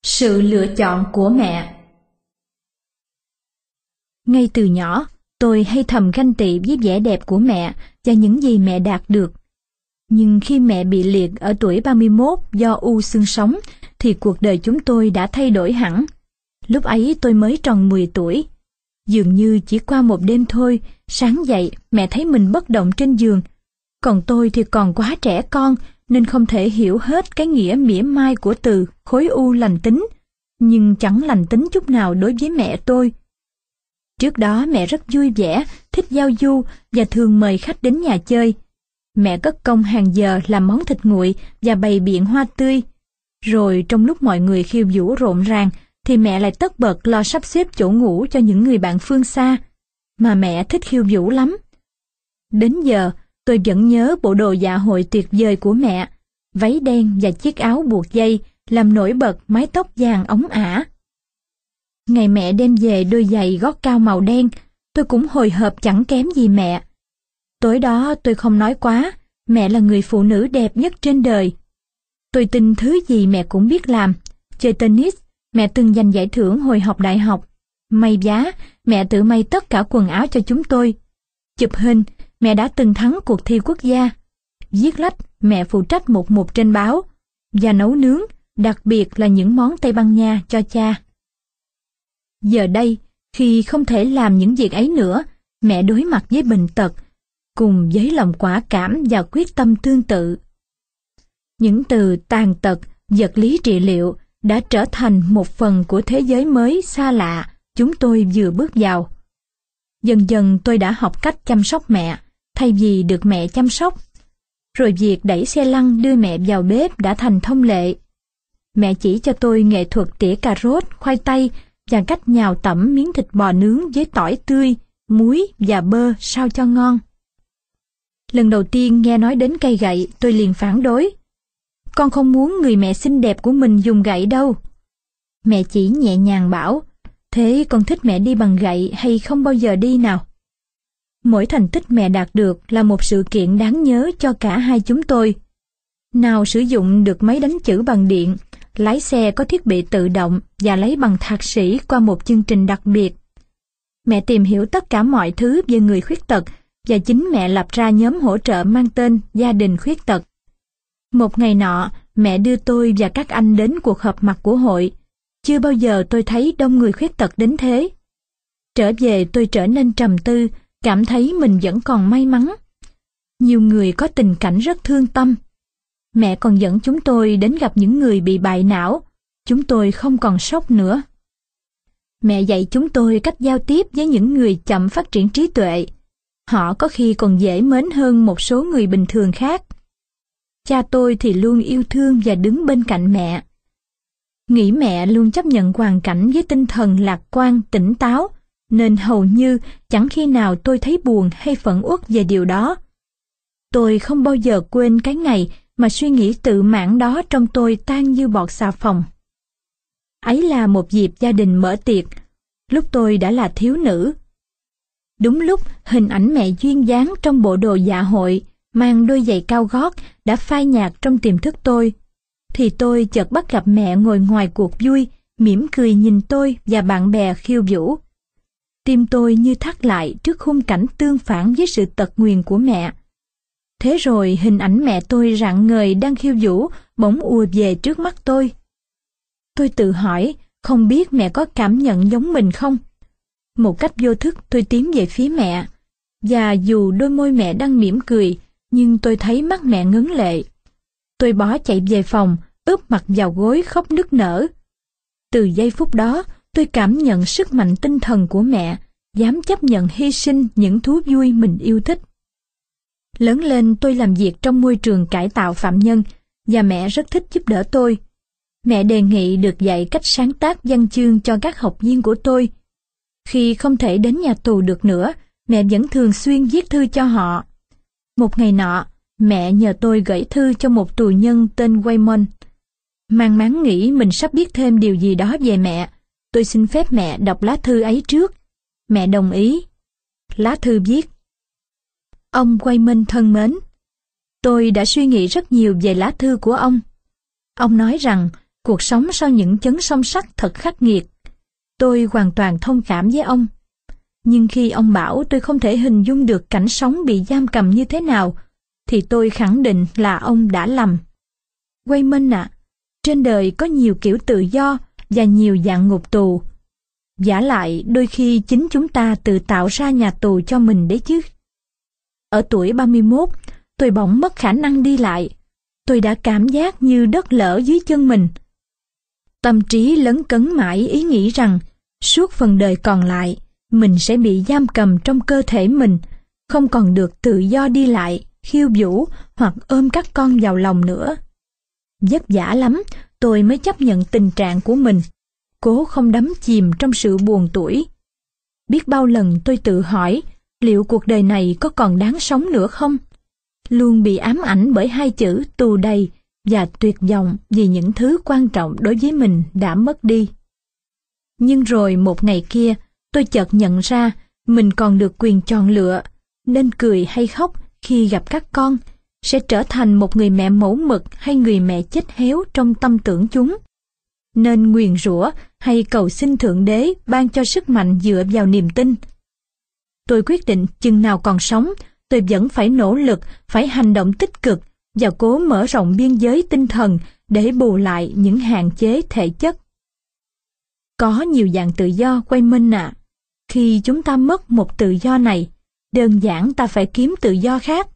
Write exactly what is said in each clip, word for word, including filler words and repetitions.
Sự lựa chọn của mẹ. Ngay từ nhỏ, tôi hay thầm ganh tị với vẻ đẹp của mẹ và những gì mẹ đạt được. Nhưng khi mẹ bị liệt ở tuổi ba mươi mốt do u xương sống, thì cuộc đời chúng tôi đã thay đổi hẳn. Lúc ấy tôi mới tròn mười tuổi. Dường như chỉ qua một đêm thôi, sáng dậy mẹ thấy mình bất động trên giường. Còn tôi thì còn quá trẻ con, nên không thể hiểu hết cái nghĩa mỉa mai của từ khối u lành tính, nhưng chẳng lành tính chút nào đối với mẹ tôi. Trước đó mẹ rất vui vẻ, thích giao du và thường mời khách đến nhà chơi. Mẹ cất công hàng giờ làm món thịt nguội và bày biện hoa tươi. Rồi trong lúc mọi người khiêu vũ rộn ràng, thì mẹ lại tất bật lo sắp xếp chỗ ngủ cho những người bạn phương xa. Mà mẹ thích khiêu vũ lắm. Đến giờ, tôi vẫn nhớ bộ đồ dạ hội tuyệt vời của mẹ, váy đen và chiếc áo buộc dây làm nổi bật mái tóc vàng óng ả. Ngày mẹ đem về đôi giày gót cao màu đen, tôi cũng hồi hộp chẳng kém gì mẹ. Tối đó tôi không nói quá, mẹ là người phụ nữ đẹp nhất trên đời. Tôi tin thứ gì mẹ cũng biết làm. Chơi tennis, mẹ từng giành giải thưởng hồi học đại học. May vá, mẹ tự may tất cả quần áo cho chúng tôi. Chụp hình, mẹ đã từng thắng cuộc thi quốc gia. Viết lách, mẹ phụ trách một mục trên báo. Và nấu nướng, đặc biệt là những món Tây Ban Nha cho cha. Giờ đây, khi không thể làm những việc ấy nữa, mẹ đối mặt với bệnh tật, cùng với lòng quả cảm và quyết tâm tương tự. Những từ tàn tật, vật lý trị liệu đã trở thành một phần của thế giới mới xa lạ chúng tôi vừa bước vào. Dần dần tôi đã học cách chăm sóc mẹ, thay vì được mẹ chăm sóc. Rồi việc đẩy xe lăn đưa mẹ vào bếp đã thành thông lệ. Mẹ chỉ cho tôi nghệ thuật tỉa cà rốt, khoai tây và cách nhào tẩm miếng thịt bò nướng với tỏi tươi, muối và bơ sao cho ngon. Lần đầu tiên nghe nói đến cây gậy, tôi liền phản đối. Con không muốn người mẹ xinh đẹp của mình dùng gậy đâu. Mẹ chỉ nhẹ nhàng bảo, thế con thích mẹ đi bằng gậy hay không bao giờ đi nào? Mỗi thành tích mẹ đạt được là một sự kiện đáng nhớ cho cả hai chúng tôi. Nào sử dụng được máy đánh chữ bằng điện, lái xe có thiết bị tự động và lấy bằng thạc sĩ qua một chương trình đặc biệt. Mẹ tìm hiểu tất cả mọi thứ về người khuyết tật và chính mẹ lập ra nhóm hỗ trợ mang tên Gia đình khuyết tật. Một ngày nọ, mẹ đưa tôi và các anh đến cuộc họp mặt của hội. Chưa bao giờ tôi thấy đông người khuyết tật đến thế. Trở về tôi trở nên trầm tư, cảm thấy mình vẫn còn may mắn. Nhiều người có tình cảnh rất thương tâm. Mẹ còn dẫn chúng tôi đến gặp những người bị bại não. Chúng tôi không còn sốc nữa. Mẹ dạy chúng tôi cách giao tiếp với những người chậm phát triển trí tuệ. Họ có khi còn dễ mến hơn một số người bình thường khác. Cha tôi thì luôn yêu thương và đứng bên cạnh mẹ. Nghĩ mẹ luôn chấp nhận hoàn cảnh với tinh thần lạc quan, tỉnh táo, nên hầu như chẳng khi nào tôi thấy buồn hay phẫn uất về điều đó. Tôi không bao giờ quên cái ngày mà suy nghĩ tự mãn đó trong tôi tan như bọt xà phòng. Ấy là một dịp gia đình mở tiệc, lúc tôi đã là thiếu nữ. Đúng lúc hình ảnh mẹ duyên dáng trong bộ đồ dạ hội, mang đôi giày cao gót đã phai nhạt trong tiềm thức tôi, thì tôi chợt bắt gặp mẹ ngồi ngoài cuộc vui, mỉm cười nhìn tôi và bạn bè khiêu vũ. Tim tôi như thắt lại trước khung cảnh tương phản với sự tật nguyền của mẹ. Thế rồi hình ảnh mẹ tôi rạng ngời đang khiêu vũ bỗng ùa về trước mắt tôi. Tôi tự hỏi, không biết mẹ có cảm nhận giống mình không? Một cách vô thức tôi tiến về phía mẹ, và dù đôi môi mẹ đang mỉm cười, nhưng tôi thấy mắt mẹ ngấn lệ. Tôi bó chạy về phòng, úp mặt vào gối khóc nức nở. Từ giây phút đó, tôi cảm nhận sức mạnh tinh thần của mẹ, dám chấp nhận hy sinh những thú vui mình yêu thích. Lớn lên tôi làm việc trong môi trường cải tạo phạm nhân, và mẹ rất thích giúp đỡ tôi. Mẹ đề nghị được dạy cách sáng tác văn chương cho các học viên của tôi. Khi không thể đến nhà tù được nữa, mẹ vẫn thường xuyên viết thư cho họ. Một ngày nọ, mẹ nhờ tôi gửi thư cho một tù nhân tên Waymon. Mang máng nghĩ mình sắp biết thêm điều gì đó về mẹ, tôi xin phép mẹ đọc lá thư ấy trước. Mẹ đồng ý. Lá thư viết: Ông Waymon thân mến, tôi đã suy nghĩ rất nhiều về lá thư của ông. Ông nói rằng Cuộc sống sau những chấn song sắt thật khắc nghiệt. Tôi hoàn toàn thông cảm với ông. Nhưng khi ông bảo tôi không thể hình dung được cảnh sống bị giam cầm như thế nào, thì tôi khẳng định là ông đã lầm. Wayman ạ, à, trên đời có nhiều kiểu tự do và nhiều dạng ngục tù. Vả lại đôi khi chính chúng ta tự tạo ra nhà tù cho mình đấy chứ. Ở tuổi ba mươi mốt, tôi bỗng mất khả năng đi lại. Tôi đã cảm giác như đất lở dưới chân mình. Tâm trí lấn cấn mãi ý nghĩ rằng suốt phần đời còn lại, mình sẽ bị giam cầm trong cơ thể mình, không còn được tự do đi lại, khiêu vũ hoặc ôm các con vào lòng nữa. Vất vả lắm, tôi mới chấp nhận tình trạng của mình, cố không đắm chìm trong sự buồn tủi. Biết bao lần tôi tự hỏi, liệu cuộc đời này có còn đáng sống nữa không? Luôn bị ám ảnh bởi hai chữ tù đầy và tuyệt vọng vì những thứ quan trọng đối với mình đã mất đi. Nhưng rồi một ngày kia, tôi chợt nhận ra mình còn được quyền chọn lựa, nên cười hay khóc khi gặp các con, sẽ trở thành một người mẹ mẫu mực hay người mẹ chết héo trong tâm tưởng chúng. Nên nguyền rủa hay cầu xin Thượng Đế ban cho sức mạnh dựa vào niềm tin. Tôi quyết định chừng nào còn sống, tôi vẫn phải nỗ lực, phải hành động tích cực và cố mở rộng biên giới tinh thần để bù lại những hạn chế thể chất. Có nhiều dạng tự do, Wayman ạ. Khi chúng ta mất một tự do này, đơn giản ta phải kiếm tự do khác.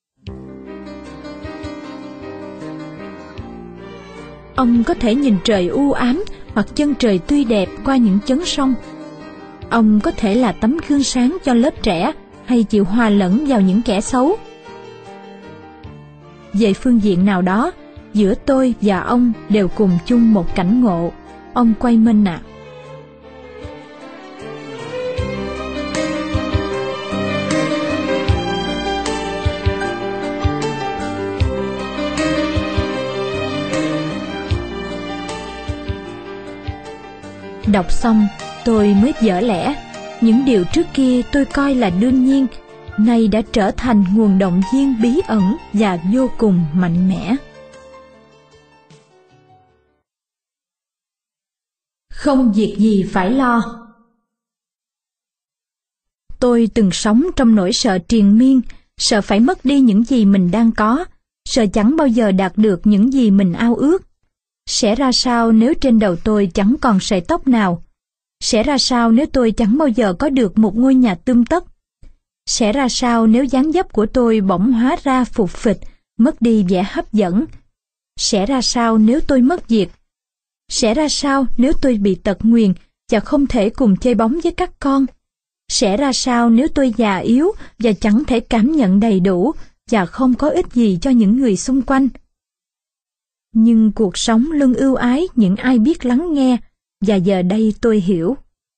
Ông có thể nhìn trời u ám hoặc chân trời tươi đẹp qua những chấn sông. Ông có thể là tấm gương sáng cho lớp trẻ hay chịu hòa lẫn vào những kẻ xấu. Về phương diện nào đó, giữa tôi và ông đều cùng chung một cảnh ngộ, ông Wayman ạ. Đọc xong, tôi mới vỡ lẽ. Những điều trước kia tôi coi là đương nhiên, nay đã trở thành nguồn động viên bí ẩn và vô cùng mạnh mẽ. Không việc gì phải lo. Tôi từng sống trong nỗi sợ triền miên, sợ phải mất đi những gì mình đang có, sợ chẳng bao giờ đạt được những gì mình ao ước. Sẽ ra sao nếu trên đầu tôi chẳng còn sợi tóc nào? Sẽ ra sao nếu tôi chẳng bao giờ có được một ngôi nhà tươm tất? Sẽ ra sao nếu dáng dấp của tôi bỗng hóa ra phụt phịch, mất đi vẻ hấp dẫn? Sẽ ra sao nếu tôi mất việc? Sẽ ra sao nếu tôi bị tật nguyền và không thể cùng chơi bóng với các con? Sẽ ra sao nếu tôi già yếu và chẳng thể cảm nhận đầy đủ và không có ích gì cho những người xung quanh? Nhưng cuộc sống luôn ưu ái những ai biết lắng nghe, và giờ đây tôi hiểu.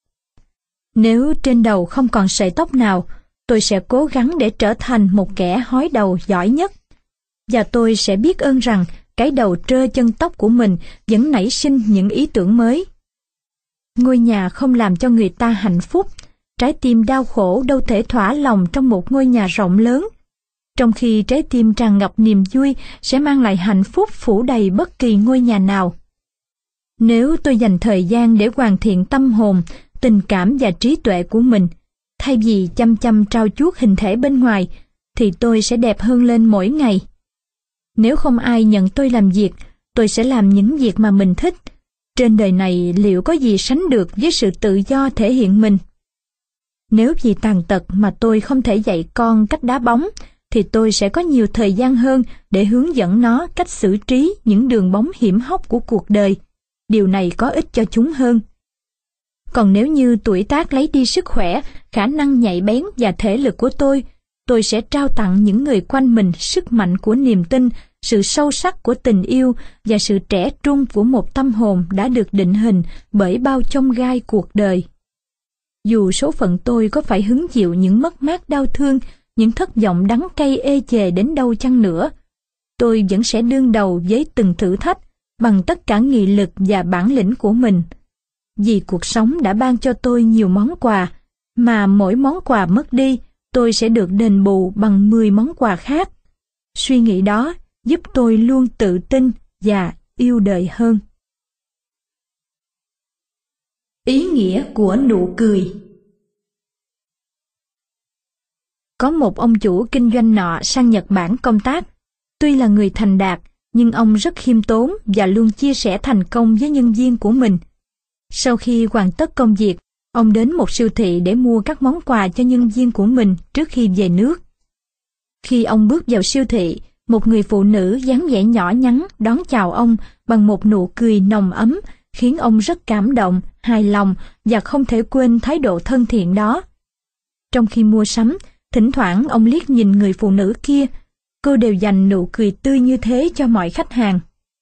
Nếu trên đầu không còn sợi tóc nào, tôi sẽ cố gắng để trở thành một kẻ hói đầu giỏi nhất. Và tôi sẽ biết ơn rằng cái đầu trơ chân tóc của mình vẫn nảy sinh những ý tưởng mới. Ngôi nhà không làm cho người ta hạnh phúc, trái tim đau khổ đâu thể thỏa lòng trong một ngôi nhà rộng lớn, trong khi trái tim tràn ngập niềm vui sẽ mang lại hạnh phúc phủ đầy bất kỳ ngôi nhà nào. Nếu tôi dành thời gian để hoàn thiện tâm hồn, tình cảm và trí tuệ của mình, thay vì chăm chăm trau chuốt hình thể bên ngoài, thì tôi sẽ đẹp hơn lên mỗi ngày. Nếu không ai nhận tôi làm việc, tôi sẽ làm những việc mà mình thích. Trên đời này liệu có gì sánh được với sự tự do thể hiện mình? Nếu vì tàn tật mà tôi không thể dạy con cách đá bóng, thì tôi sẽ có nhiều thời gian hơn để hướng dẫn nó cách xử trí những đường bóng hiểm hóc của cuộc đời. Điều này có ích cho chúng hơn. Còn nếu như tuổi tác lấy đi sức khỏe, khả năng nhạy bén và thể lực của tôi, tôi sẽ trao tặng những người quanh mình sức mạnh của niềm tin, sự sâu sắc của tình yêu và sự trẻ trung của một tâm hồn đã được định hình bởi bao chông gai cuộc đời. Dù số phận tôi có phải hứng chịu những mất mát đau thương, những thất vọng đắng cay ê chề đến đâu chăng nữa, tôi vẫn sẽ đương đầu với từng thử thách bằng tất cả nghị lực và bản lĩnh của mình. Vì cuộc sống đã ban cho tôi nhiều món quà, mà mỗi món quà mất đi, tôi sẽ được đền bù bằng mười món quà khác. Suy nghĩ đó giúp tôi luôn tự tin và yêu đời hơn. Ý nghĩa của nụ cười. Có một ông chủ kinh doanh nọ sang Nhật Bản công tác. Tuy là người thành đạt, nhưng ông rất khiêm tốn và luôn chia sẻ thành công với nhân viên của mình. Sau khi hoàn tất công việc, ông đến một siêu thị để mua các món quà cho nhân viên của mình trước khi về nước. Khi ông bước vào siêu thị, một người phụ nữ dáng vẻ nhỏ nhắn đón chào ông bằng một nụ cười nồng ấm, khiến ông rất cảm động, hài lòng và không thể quên thái độ thân thiện đó. Trong khi mua sắm, thỉnh thoảng ông liếc nhìn người phụ nữ kia, cô đều dành nụ cười tươi như thế cho mọi khách hàng.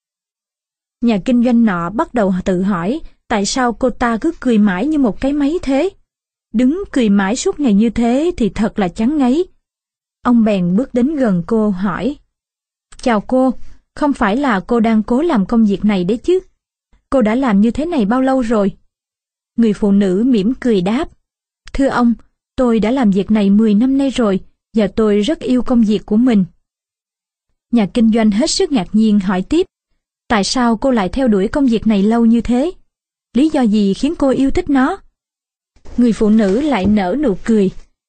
Nhà kinh doanh nọ bắt đầu tự hỏi tại sao cô ta cứ cười mãi như một cái máy thế. Đứng cười mãi suốt ngày như thế thì thật là chán ngấy. Ông bèn bước đến gần cô hỏi: "Chào cô, không phải là cô đang cố làm công việc này đấy chứ? Cô đã làm như thế này bao lâu rồi?" Người phụ nữ mỉm cười đáp: "Thưa ông, tôi đã làm việc này mười năm nay rồi, và tôi rất yêu công việc của mình." Nhà kinh doanh hết sức ngạc nhiên hỏi tiếp: "Tại sao cô lại theo đuổi công việc này lâu như thế? Lý do gì khiến cô yêu thích nó?" Người phụ nữ lại nở nụ cười: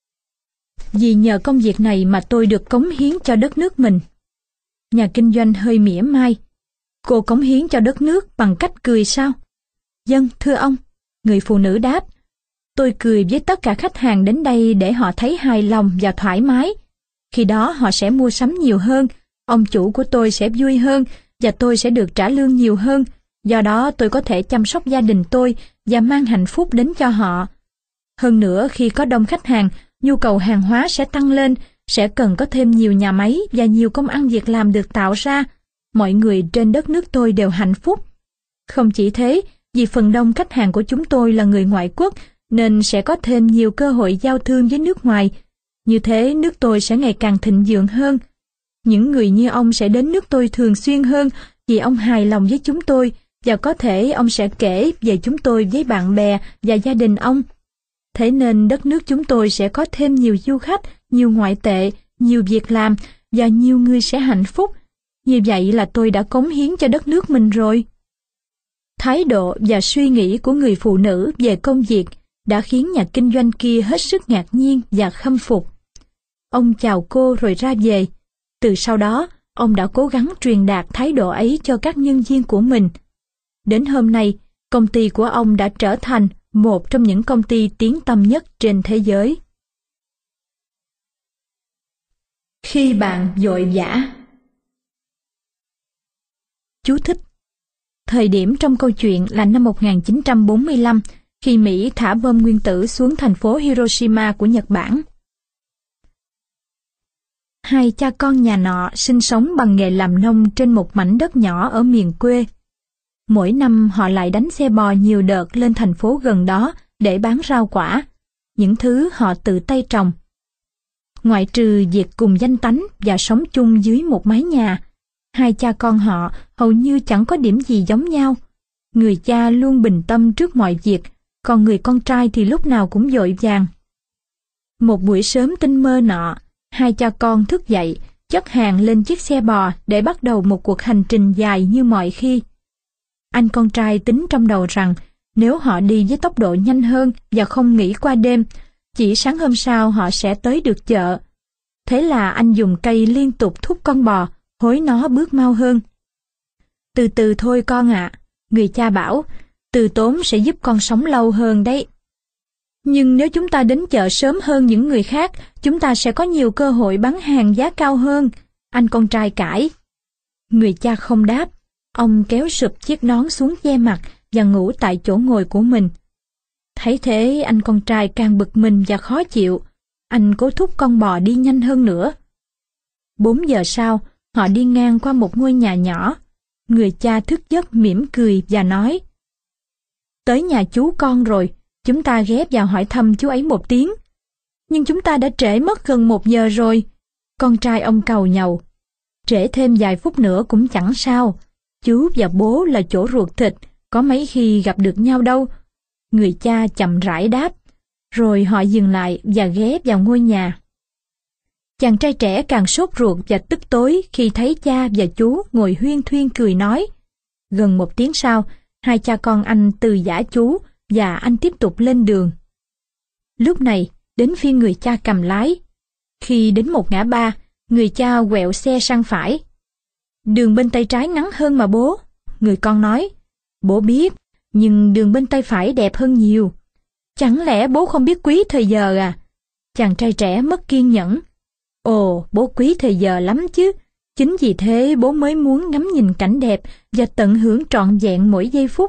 "Vì nhờ công việc này mà tôi được cống hiến cho đất nước mình." Nhà kinh doanh hơi mỉa mai: "Cô cống hiến cho đất nước bằng cách cười sao?" "Vâng, thưa ông," người phụ nữ đáp. "Tôi cười với tất cả khách hàng đến đây để họ thấy hài lòng và thoải mái. Khi đó họ sẽ mua sắm nhiều hơn, ông chủ của tôi sẽ vui hơn và tôi sẽ được trả lương nhiều hơn. Do đó tôi có thể chăm sóc gia đình tôi và mang hạnh phúc đến cho họ. Hơn nữa, khi có đông khách hàng, nhu cầu hàng hóa sẽ tăng lên, sẽ cần có thêm nhiều nhà máy và nhiều công ăn việc làm được tạo ra. Mọi người trên đất nước tôi đều hạnh phúc. Không chỉ thế, vì phần đông khách hàng của chúng tôi là người ngoại quốc, nên sẽ có thêm nhiều cơ hội giao thương với nước ngoài. Như thế, nước tôi sẽ ngày càng thịnh vượng hơn. Những người như ông sẽ đến nước tôi thường xuyên hơn vì ông hài lòng với chúng tôi, và có thể ông sẽ kể về chúng tôi với bạn bè và gia đình ông. Thế nên đất nước chúng tôi sẽ có thêm nhiều du khách, nhiều ngoại tệ, nhiều việc làm và nhiều người sẽ hạnh phúc. Như vậy là tôi đã cống hiến cho đất nước mình rồi." Thái độ và suy nghĩ của người phụ nữ về công việc đã khiến nhà kinh doanh kia hết sức ngạc nhiên và khâm phục. Ông chào cô rồi ra về. Từ sau đó, ông đã cố gắng truyền đạt thái độ ấy cho các nhân viên của mình. Đến hôm nay, công ty của ông đã trở thành một trong những công ty tiếng tăm nhất trên thế giới. Khi bạn vội vã. Chú thích: Thời điểm trong câu chuyện là năm một nghìn chín trăm bốn mươi lăm, khi Mỹ thả bom nguyên tử xuống thành phố Hiroshima của Nhật Bản. Hai cha con nhà nọ sinh sống bằng nghề làm nông trên một mảnh đất nhỏ ở miền quê. Mỗi năm họ lại đánh xe bò nhiều đợt lên thành phố gần đó để bán rau quả, những thứ họ tự tay trồng. Ngoại trừ việc cùng danh tánh và sống chung dưới một mái nhà, hai cha con họ hầu như chẳng có điểm gì giống nhau. Người cha luôn bình tâm trước mọi việc, còn người con trai thì lúc nào cũng vội vàng. Một buổi sớm tinh mơ nọ, hai cha con thức dậy, chất hàng lên chiếc xe bò để bắt đầu một cuộc hành trình dài như mọi khi. Anh con trai tính trong đầu rằng nếu họ đi với tốc độ nhanh hơn và không nghỉ qua đêm, chỉ sáng hôm sau họ sẽ tới được chợ. Thế là anh dùng cây liên tục thúc con bò, hối nó bước mau hơn. "Từ từ thôi con ạ," người cha bảo, "từ tốn sẽ giúp con sống lâu hơn đấy." "Nhưng nếu chúng ta đến chợ sớm hơn những người khác, chúng ta sẽ có nhiều cơ hội bán hàng giá cao hơn," anh con trai cãi. Người cha không đáp. Ông kéo sụp chiếc nón xuống che mặt và ngủ tại chỗ ngồi của mình. Thấy thế, anh con trai càng bực mình và khó chịu. Anh cố thúc con bò đi nhanh hơn nữa. Bốn giờ sau, họ đi ngang qua một ngôi nhà nhỏ. Người cha thức giấc mỉm cười và nói: "Tới nhà chú con rồi, chúng ta ghé vào hỏi thăm chú ấy một tiếng." "Nhưng chúng ta đã trễ mất gần một giờ rồi," con trai ông càu nhàu. "Trễ thêm vài phút nữa cũng chẳng sao. Chú và bố là chỗ ruột thịt, có mấy khi gặp được nhau đâu," người cha chậm rãi đáp. Rồi họ dừng lại và ghé vào ngôi nhà. Chàng trai trẻ càng sốt ruột và tức tối khi thấy cha và chú ngồi huyên thuyên cười nói. Gần một tiếng sau, hai cha con anh từ giả chú và anh tiếp tục lên đường. Lúc này, đến phiên người cha cầm lái. Khi đến một ngã ba, người cha quẹo xe sang phải. Đường bên tay trái ngắn hơn mà bố, người con nói. Bố biết, nhưng đường bên tay phải đẹp hơn nhiều. Chẳng lẽ bố không biết quý thời giờ à? Chàng trai trẻ mất kiên nhẫn. Ồ, bố quý thời giờ lắm chứ. Chính vì thế bố mới muốn ngắm nhìn cảnh đẹp và tận hưởng trọn vẹn mỗi giây phút.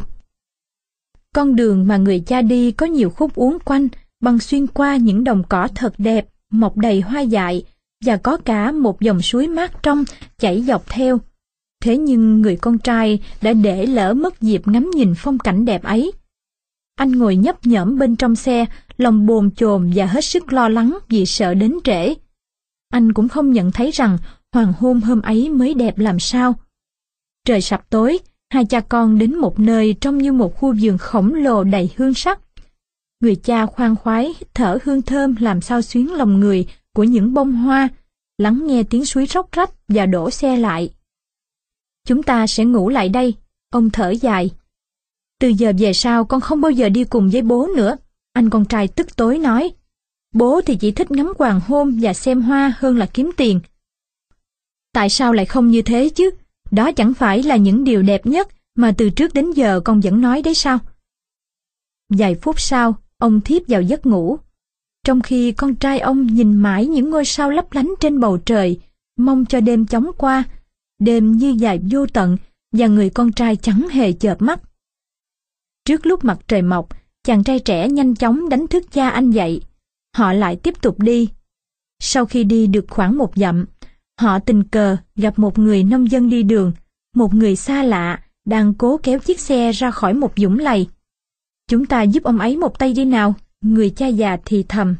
Con đường mà người cha đi có nhiều khúc uốn quanh, băng xuyên qua những đồng cỏ thật đẹp, mọc đầy hoa dại, và có cả một dòng suối mát trong chảy dọc theo. Thế nhưng người con trai đã để lỡ mất dịp ngắm nhìn phong cảnh đẹp ấy. Anh ngồi nhấp nhổm bên trong xe, lòng bồn chồn và hết sức lo lắng vì sợ đến trễ. Anh cũng không nhận thấy rằng hoàng hôn hôm ấy mới đẹp làm sao. Trời sập tối, hai cha con đến một nơi trông như một khu vườn khổng lồ đầy hương sắc. Người cha khoan khoái hít thở hương thơm làm sao xuyến lòng người của những bông hoa, lắng nghe tiếng suối róc rách và đổ xe lại. Chúng ta sẽ ngủ lại đây, ông thở dài. Từ giờ về sau con không bao giờ đi cùng với bố nữa, anh con trai tức tối nói. Bố thì chỉ thích ngắm hoàng hôn và xem hoa hơn là kiếm tiền. Tại sao lại không như thế chứ? Đó chẳng phải là những điều đẹp nhất mà từ trước đến giờ con vẫn nói đấy sao? Vài phút sau, ông thiếp vào giấc ngủ. Trong khi con trai ông nhìn mãi những ngôi sao lấp lánh trên bầu trời, mong cho đêm chóng qua, đêm như dài vô tận và người con trai chẳng hề chợp mắt. Trước lúc mặt trời mọc, chàng trai trẻ nhanh chóng đánh thức cha anh dậy. Họ lại tiếp tục đi. Sau khi đi được khoảng một dặm, họ tình cờ gặp một người nông dân đi đường, một người xa lạ đang cố kéo chiếc xe ra khỏi một vũng lầy. Chúng ta giúp ông ấy một tay đi nào, người cha già thì thầm.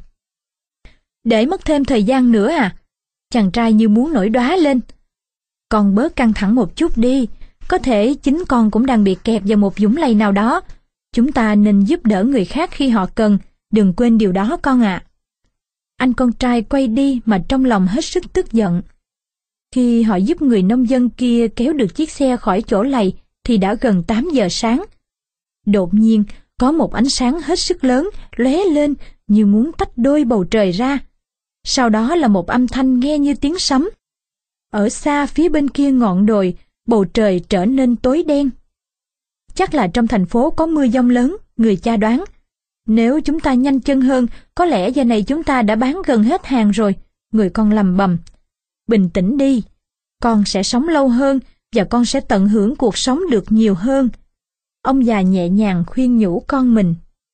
Để mất thêm thời gian nữa à? Chàng trai như muốn nổi đoá lên. Con bớt căng thẳng một chút đi, có thể chính con cũng đang bị kẹp vào một vũng lầy nào đó. Chúng ta nên giúp đỡ người khác khi họ cần, đừng quên điều đó con ạ. À. Anh con trai quay đi mà trong lòng hết sức tức giận. Khi họ giúp người nông dân kia kéo được chiếc xe khỏi chỗ lầy thì đã gần tám giờ sáng. Đột nhiên, có một ánh sáng hết sức lớn lóe lên như muốn tách đôi bầu trời ra. Sau đó là một âm thanh nghe như tiếng sấm. Ở xa phía bên kia ngọn đồi, bầu trời trở nên tối đen. Chắc là trong thành phố có mưa giông lớn, người cha đoán. Nếu chúng ta nhanh chân hơn, có lẽ giờ này chúng ta đã bán gần hết hàng rồi, người con lầm bầm. Bình tĩnh đi, con sẽ sống lâu hơn và con sẽ tận hưởng cuộc sống được nhiều hơn. Ông già nhẹ nhàng khuyên nhủ con mình.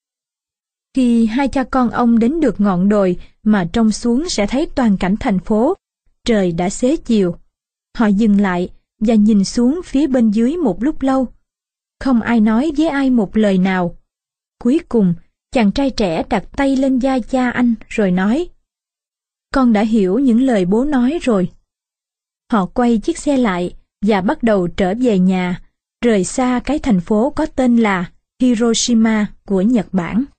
Khi hai cha con ông đến được ngọn đồi mà trông xuống sẽ thấy toàn cảnh thành phố, trời đã xế chiều. Họ dừng lại và nhìn xuống phía bên dưới một lúc lâu. Không ai nói với ai một lời nào. Cuối cùng, chàng trai trẻ đặt tay lên vai cha anh rồi nói. Con đã hiểu những lời bố nói rồi. Họ quay chiếc xe lại và bắt đầu trở về nhà, rời xa cái thành phố có tên là Hiroshima của Nhật Bản.